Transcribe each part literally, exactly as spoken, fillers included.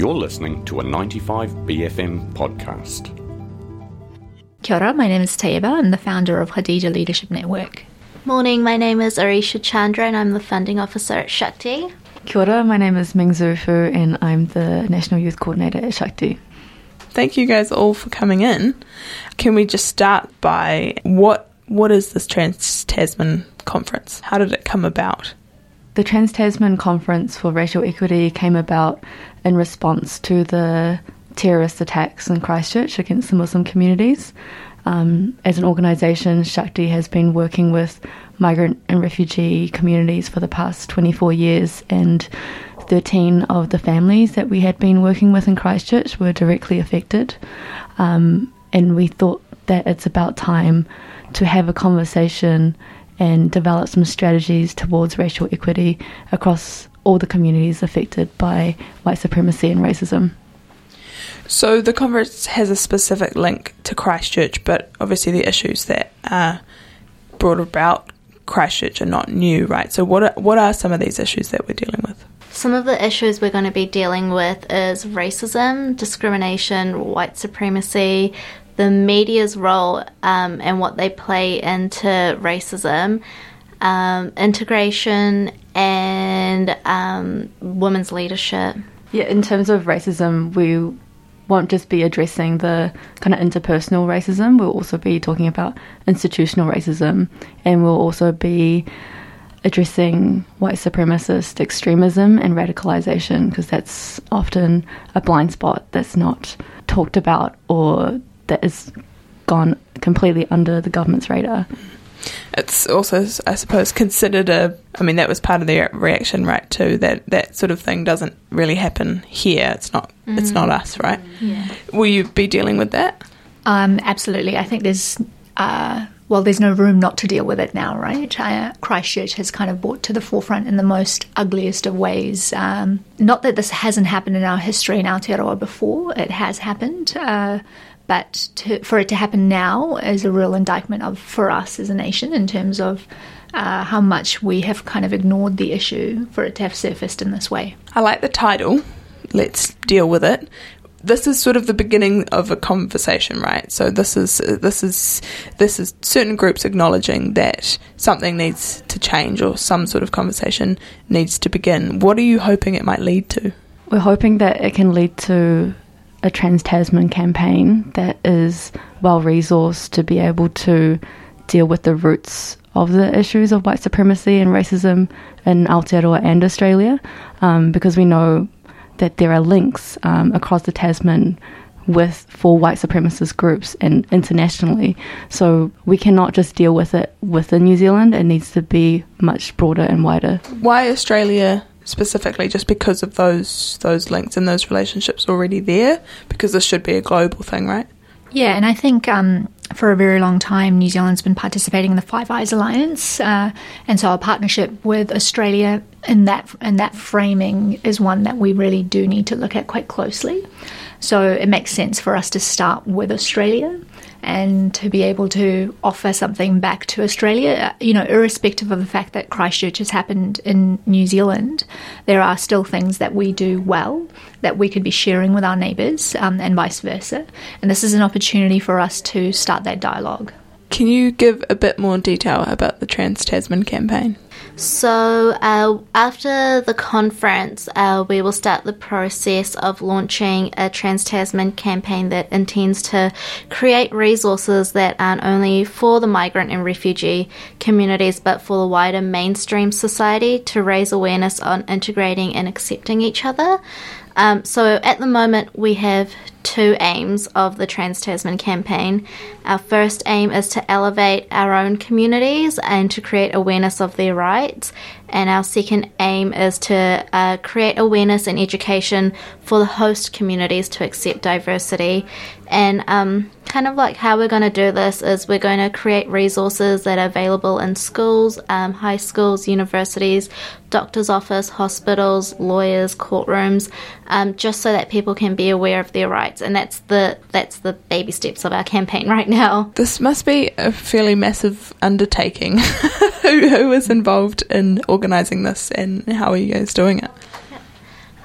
You're listening to a ninety-five B F M podcast. Kia ora, my name is Tayeba. I'm the founder of Hadija Leadership Network. Morning, my name is Arisha Chandra and I'm the funding officer at Shakti. Kia ora, my name is Ming Zhu Fu and I'm the National Youth Coordinator at Shakti. Thank you guys all for coming in. Can we just start by what what is this Trans-Tasman Conference? How did it come about? The Trans-Tasman Conference for Racial Equity came about in response to the terrorist attacks in Christchurch against the Muslim communities. Um, as an organisation, Shakti has been working with migrant and refugee communities for the past twenty-four years, and thirteen of the families that we had been working with in Christchurch were directly affected. Um, and we thought that it's about time to have a conversation and develop some strategies towards racial equity across all the communities affected by white supremacy and racism. So the conference has a specific link to Christchurch, but obviously the issues that are brought about Christchurch are not new, right? So what are, what are some of these issues that we're dealing with? Some of the issues we're going to be dealing with is racism, discrimination, white supremacy, the media's role um, and what they play into racism, um, integration, and um, women's leadership. Yeah, in terms of racism, we won't just be addressing the kind of interpersonal racism, we'll also be talking about institutional racism, and we'll also be addressing white supremacist extremism and radicalisation, because that's often a blind spot that's not talked about or that is gone completely under the government's radar. It's also, I suppose, considered a, I mean, that was part of their reaction, right, too, that that sort of thing doesn't really happen here. It's not, mm. it's not us, right? Yeah. Will you be dealing with that? Um, absolutely. I think there's, uh, well, there's no room not to deal with it now, right? Uh, Christchurch has kind of brought to the forefront in the most ugliest of ways. Um, not that this hasn't happened in our history in Aotearoa before. It has happened. Uh, But to, for it to happen now is a real indictment of for us as a nation in terms of uh, how much we have kind of ignored the issue for it to have surfaced in this way. I like the title, Let's Deal With It. This is sort of the beginning of a conversation, right? So this is this is this is certain groups acknowledging that something needs to change or some sort of conversation needs to begin. What are you hoping it might lead to? We're hoping that it can lead to a Trans-Tasman campaign that is well-resourced to be able to deal with the roots of the issues of white supremacy and racism in Aotearoa and Australia, um, because we know that there are links um, across the Tasman with for white supremacist groups and internationally. So we cannot just deal with it within New Zealand. It needs to be much broader and wider. Why Australia specifically? Just because of those those links and those relationships already there? Because this should be a global thing, right? Yeah, and I think um, for a very long time New Zealand's been participating in the Five Eyes Alliance, uh, and so our partnership with Australia in that in that framing is one that we really do need to look at quite closely. So it makes sense for us to start with Australia and to be able to offer something back to Australia, you know, irrespective of the fact that Christchurch has happened in New Zealand. There are still things that we do well that we could be sharing with our neighbours, um, and vice versa. And this is an opportunity for us to start that dialogue. Can you give a bit more detail about the Trans-Tasman campaign? So uh, after the conference, uh, we will start the process of launching a Trans-Tasman campaign that intends to create resources that aren't only for the migrant and refugee communities but for the wider mainstream society to raise awareness on integrating and accepting each other. Um, so at the moment we have two aims of the Trans-Tasman campaign. Our first aim is to elevate our own communities and to create awareness of their rights. And our second aim is to uh, create awareness and education for the host communities to accept diversity. And um, kind of like how we're going to do this is we're going to create resources that are available in schools, um, high schools, universities, doctor's office, hospitals, lawyers, courtrooms, um, just so that people can be aware of their rights. And that's the that's the baby steps of our campaign right now. This must be a fairly massive undertaking. who, who is involved in organising this and how are you guys doing it?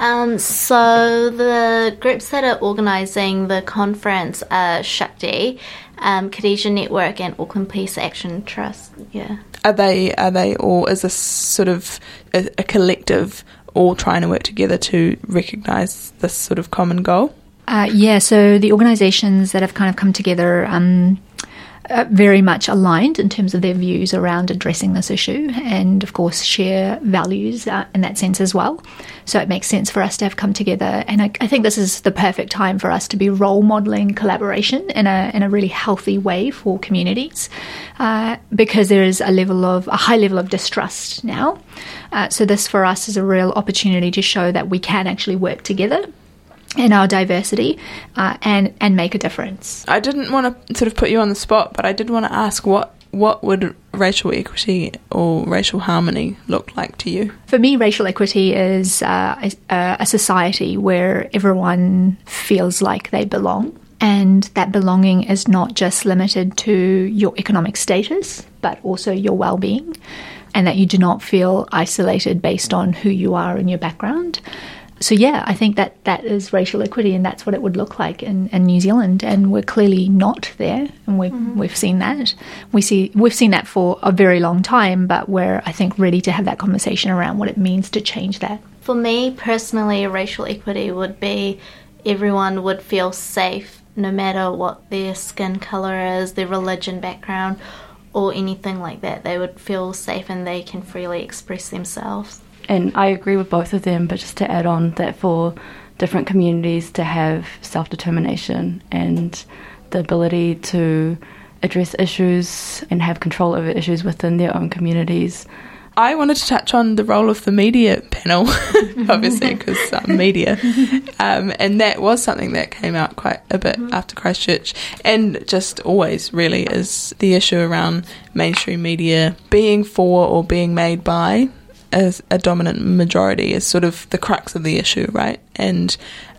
Um, so the groups that are organising the conference are Shakti, um, Khadija Network and Auckland Peace Action Trust. Yeah. Are they, are they all, is this sort of a, a collective all trying to work together to recognise this sort of common goal? Uh, yeah, so the organisations that have kind of come together um, are very much aligned in terms of their views around addressing this issue, and of course share values uh, in that sense as well. So it makes sense for us to have come together, and I, I think this is the perfect time for us to be role modelling collaboration in a in a really healthy way for communities, uh, because there is a level of a high level of distrust now. Uh, so this for us is a real opportunity to show that we can actually work together in our diversity uh, and and make a difference. I didn't want to sort of put you on the spot, but I did want to ask what what would racial equity or racial harmony look like to you? For me, racial equity is uh, a, a society where everyone feels like they belong, and that belonging is not just limited to your economic status, but also your well-being, and that you do not feel isolated based on who you are and your background. So yeah, I think that that is racial equity, and that's what it would look like in, in New Zealand, and we're clearly not there, and we've mm-hmm. we've seen that. We see we've seen that for a very long time, but we're I think ready to have that conversation around what it means to change that. For me personally, racial equity would be everyone would feel safe no matter what their skin colour is, their religion background, or anything like that. They would feel safe and they can freely express themselves. And I agree with both of them, but just to add on that for different communities to have self-determination and the ability to address issues and have control over issues within their own communities. I wanted to touch on the role of the media panel, obviously, because um, media. Um, and that was something that came out quite a bit mm-hmm. after Christchurch. And just always, really, is the issue around mainstream media being for or being made by as a dominant majority is sort of the crux of the issue, right? And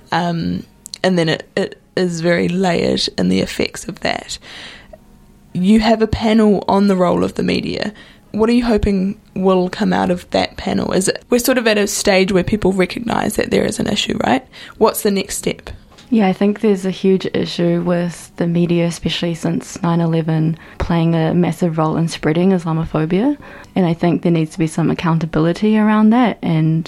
um, and then it, it is very layered in the effects of that. You have a panel on the role of the media. What are you hoping will come out of that panel? Is it we're sort of at a stage where people recognise that there is an issue, right? What's the next step? Yeah, I think there's a huge issue with the media, especially since nine eleven, playing a massive role in spreading Islamophobia. And I think there needs to be some accountability around that and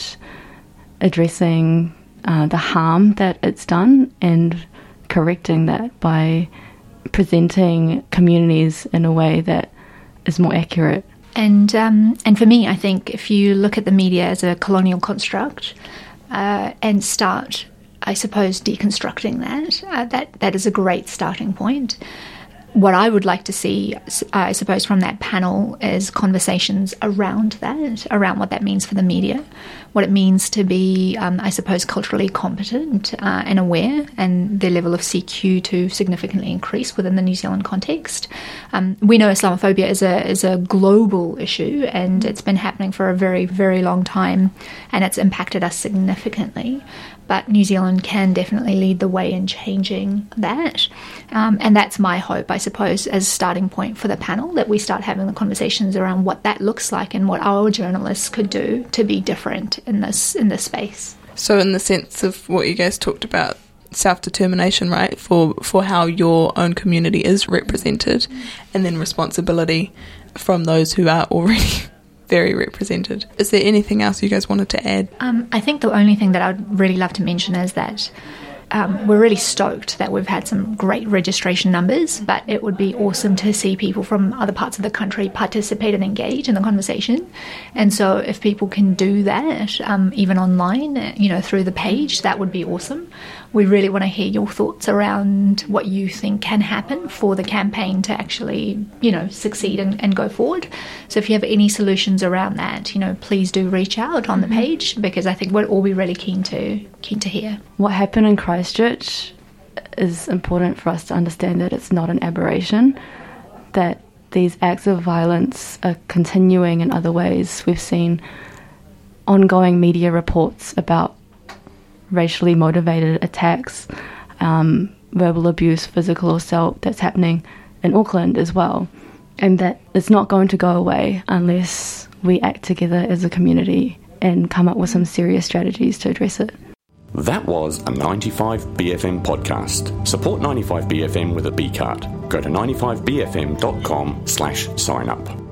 addressing uh, the harm that it's done and correcting that by presenting communities in a way that is more accurate. And um, and for me, I think if you look at the media as a colonial construct uh, and start, I suppose, deconstructing that, uh, that that is a great starting point. What I would like to see, I suppose, from that panel is conversations around that, around what that means for the media, what it means to be, um, I suppose, culturally competent uh, and aware, and their level of C Q to significantly increase within the New Zealand context. Um, we know Islamophobia is a is a global issue, and it's been happening for a very, very long time, and it's impacted us significantly. But New Zealand can definitely lead the way in changing that. Um, and that's my hope, I suppose, as a starting point for the panel, that we start having the conversations around what that looks like and what our journalists could do to be different in this in this space. So in the sense of what you guys talked about, self-determination, right, for, for how your own community is represented, and then responsibility from those who are already very represented. Is there anything else you guys wanted to add? Um, I think the only thing that I'd really love to mention is that um, we're really stoked that we've had some great registration numbers, but it would be awesome to see people from other parts of the country participate and engage in the conversation. And so if people can do that, um, even online, you know, through the page, that would be awesome. We really want to hear your thoughts around what you think can happen for the campaign to actually, you know, succeed and, and go forward. So if you have any solutions around that, you know, please do reach out on the page, because I think we'll all be really keen to keen to hear. What happened in Christchurch is important for us to understand that it's not an aberration, that these acts of violence are continuing in other ways. We've seen ongoing media reports about racially motivated attacks, um, verbal abuse, physical assault that's happening in Auckland as well. And that it's not going to go away unless we act together as a community and come up with some serious strategies to address it. That was a ninety-five B F M podcast. Support ninety-five B F M with a B card. Go to ninety-five B F M dot com slash sign up.